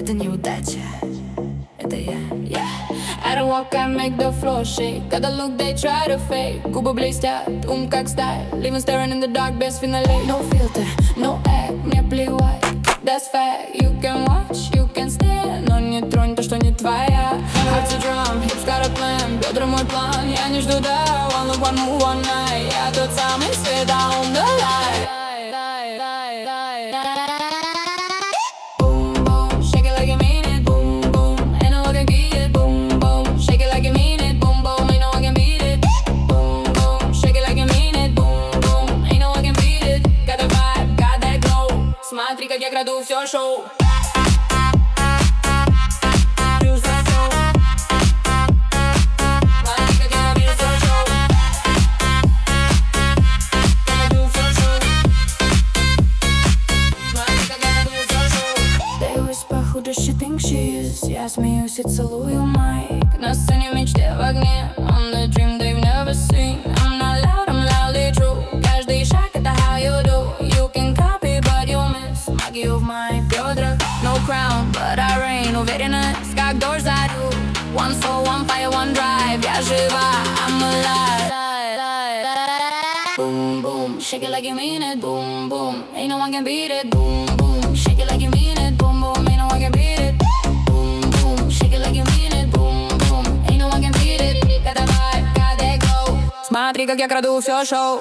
Это неудача, это я. I don't walk, I make the floor shake. Got the look they try to fake. Губы блестят, ум как сталь. Leaving staring in the dark, без финалей. No filter, no act, мне плевать. That's fact, you can watch, you can stand. Но не тронь то, что не твоя. Heart to drum, hips got a plan. Бедра мой план, я не жду, да. One look, one move, one night. Я тот самый свет, on the light. Boom, boom, shake it like you mean it. Boom, boom, ain't no one can beat it. Boom, boom, shake it like you mean it. Boom, boom, ain't no one can beat it. Boom, boom, shake it like you mean it. Boom, boom, ain't no one can beat it. Got the vibe, got that glow. Смотри, как я краду все шоу. Who does she think she is? Я смеюсь и целую майк. На сцене в мечте в огне. On the dream they've never seen. I'm not loud, I'm loudly true. Каждый шаг это how you do. You can copy, but you'll miss. Магию в моих бедрах. No crown, but I reign. Уверенность, как дождь зарю. One soul, one fire, one drive. Я жива, I'm alive. Boom, boom, shake it like you mean it. Boom, boom, ain't no one can beat it. Boom, boom, shake it like you mean it. Boom, boom, ain't no one can beat it. Boom, boom, shake it like you mean it. Boom, boom, ain't no one can beat it. Got that vibe, got that glow. Смотри, как я краду все шоу.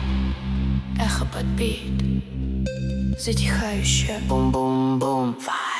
Эхо подбит, затихающее. Бум-бум-бум.